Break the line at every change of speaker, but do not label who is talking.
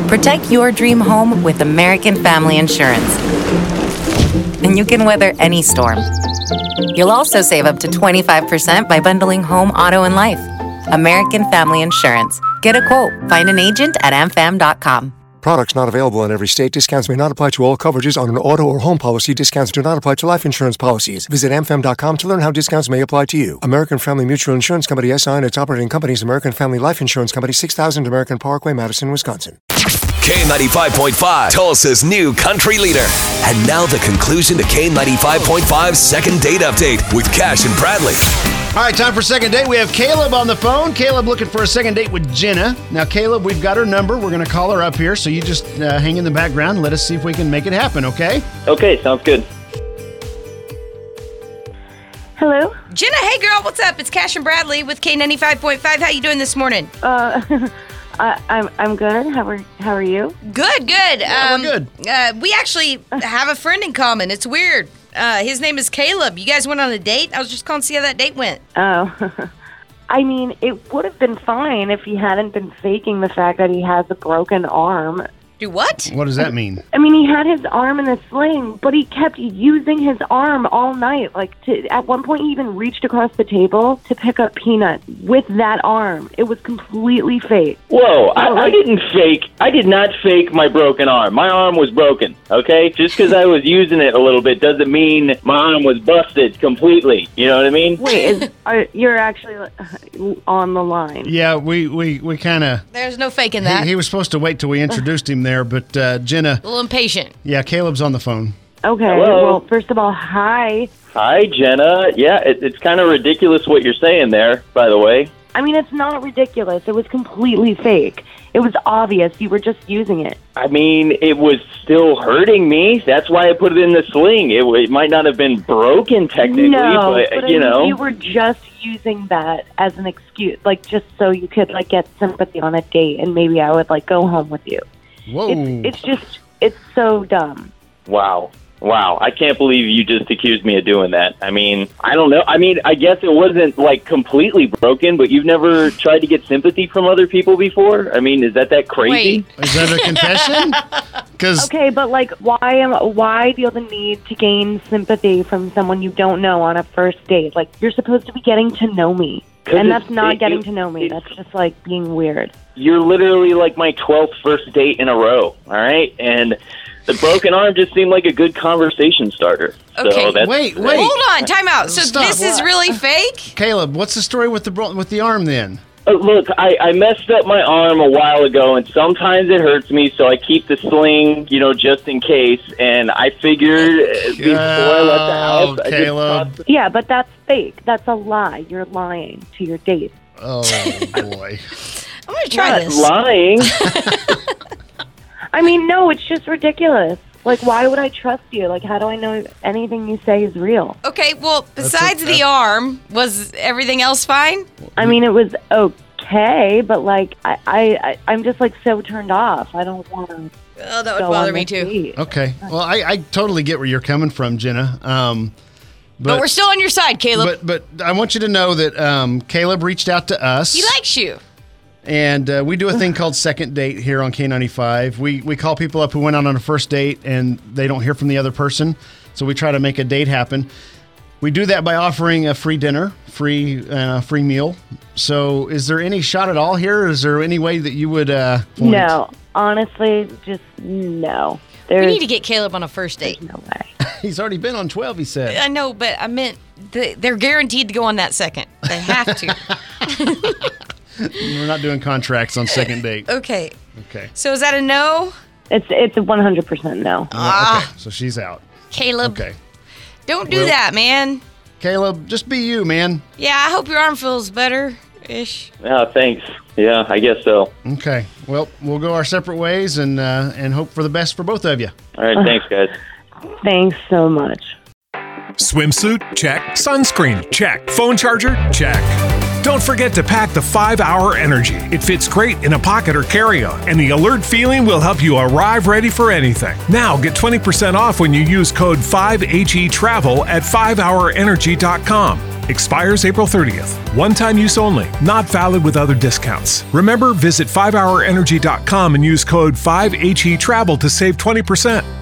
Protect your dream home with American Family Insurance. And you can weather any storm. You'll also save up to 25% by bundling home, auto, and life. American Family Insurance. Get a quote. Find an agent at amfam.com.
Products not available in every state. Discounts may not apply to all coverages on an auto or home policy. Discounts do not apply to life insurance policies. Visit amfam.com to learn how discounts may apply to you. American Family Mutual Insurance Company, SI, and its operating companies, American Family Life Insurance Company, 6000 American Parkway, Madison, Wisconsin.
K95.5, Tulsa's new country leader. And now the conclusion to K95.5's second date update with Cash and Bradley.
All right, time for second date. We have Caleb on the phone. Caleb looking for a second date with Jenna. Now, Caleb, we've got her number. We're going to call her up here, so you just hang in the background and let us see if we can make it happen, okay?
Okay, sounds good.
Hello?
Jenna, hey girl, what's up? It's Cash and Bradley with K95.5. How you doing this morning?
I'm good. How are you?
Good.
Yeah, we're good.
We actually have a friend in common. It's weird. His name is Caleb. You guys went on a date? I was just calling to see how that date went.
Oh. I mean, it would have been fine if he hadn't been faking the fact that he has a broken arm.
Do what?
What does that mean?
I mean, he had his arm in a sling, but he kept using his arm all night. At one point, he even reached across the table to pick up peanuts with that arm. It was completely fake.
Whoa, I did not fake my broken arm. My arm was broken, okay? Just because I was using it a little bit doesn't mean my arm was busted completely. You know what I mean?
Wait, you're actually on the line.
Yeah, we kind of...
There's no faking that.
He was supposed to wait till we introduced him there, but Jenna...
A little impatient.
Yeah, Caleb's on the phone.
Okay,
Hello?
well, first of all, hi.
Hi, Jenna. Yeah, it's kind of ridiculous what you're saying there, by the way.
I mean, it's not ridiculous. It was completely fake. It was obvious. You were just using it.
I mean, it was still hurting me. That's why I put it in the sling. It might not have been broken technically, but
you know. You were just using that as an excuse, just so you could, get sympathy on a date, and maybe I would, go home with you.
Whoa.
It's so dumb.
Wow, I can't believe you just accused me of doing that. I mean, I don't know. I mean, I guess it wasn't, completely broken, but you've never tried to get sympathy from other people before? I mean, is that crazy?
Wait.
Is that a confession?
Okay, but, why do you have the need to gain sympathy from someone you don't know on a first date? You're supposed to be getting to know me. And that's not getting to know me. That's just, being weird.
You're literally, my 12th first date in a row, all right? And... the broken arm just seemed like a good conversation starter.
Okay,
so
wait.
Hold on, time out. So
Stop.
this is really fake?
Caleb, what's the story with the arm then?
Look, I messed up my arm a while ago, and sometimes it hurts me, so I keep the sling, just in case. And I figured before I left the house,
Caleb.
Yeah, but that's fake. That's a lie. You're lying to your date.
Oh, boy.
I'm going to try this.
Lying?
I mean, no, it's just ridiculous. Why would I trust you? How do I know anything you say is real?
Okay, well, besides the arm, was everything else fine?
I mean, it was okay, but, I'm just, so turned off. I don't want to.
Oh, that would bother me, too.
Date.
Okay. Well, I totally get where you're coming from, Jenna.
But we're still on your side, Caleb.
But I want you to know that Caleb reached out to us.
He likes you.
And we do a thing called Second Date here on K95. We call people up who went out on a first date and they don't hear from the other person. So we try to make a date happen. We do that by offering a free dinner, free meal. So is there any shot at all here? Is there any way that you would...
No. Honestly, just no.
We need to get Caleb on a first date.
No way.
He's already been on 12, he said.
I know, but I meant they're guaranteed to go on that second. They have to.
We're not doing contracts on second date.
Okay. So is that a no?
It's a 100% no.
Okay, so she's out.
Caleb.
Okay.
Don't do that, man.
Caleb, just be you, man.
Yeah, I hope your arm feels better-ish.
Thanks. Yeah, I guess so.
Okay. Well, we'll go our separate ways and hope for the best for both of you.
All right, thanks, guys.
Thanks so much.
Swimsuit? Check. Sunscreen? Check. Phone charger? Check. Don't forget to pack the 5-Hour Energy. It fits great in a pocket or carry-on, and the alert feeling will help you arrive ready for anything. Now get 20% off when you use code 5HETRAVEL at 5hourenergy.com. Expires April 30th. One-time use only. Not valid with other discounts. Remember, visit 5hourenergy.com and use code 5HETRAVEL to save 20%.